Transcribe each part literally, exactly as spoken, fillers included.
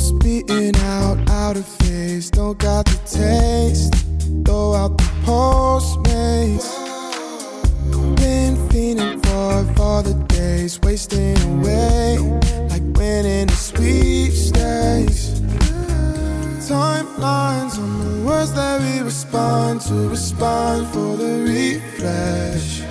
Just beating out, out of phase. Don't got the taste. Throw out the Postmates. Been fiending for, for the days. Wasting away like winning a sweepstakes. Timelines on the words that we respond to. Respond for the refresh.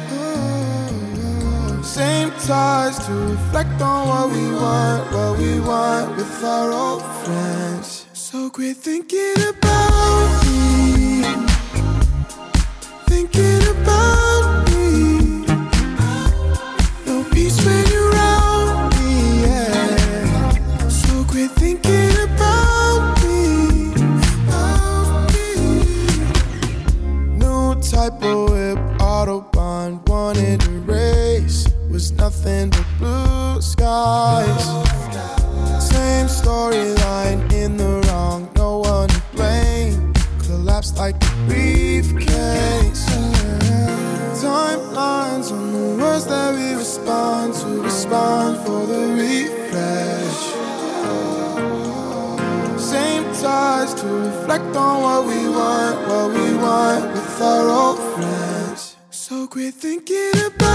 Same ties to reflect on what we want, what we want with our old friends. So quit thinking about me, thinking about me. No peace when you're around me, yeah. So quit thinking about me, about me. New type of whip, Autobahn, wanted to race. Was nothing but blue skies. Same storyline in the wrong, no one to blame. Collapsed like a briefcase. Timelines on the words that we respond to. Respond for the refresh. Same ties to reflect on what we want, what we want with our old friends. So quit thinking about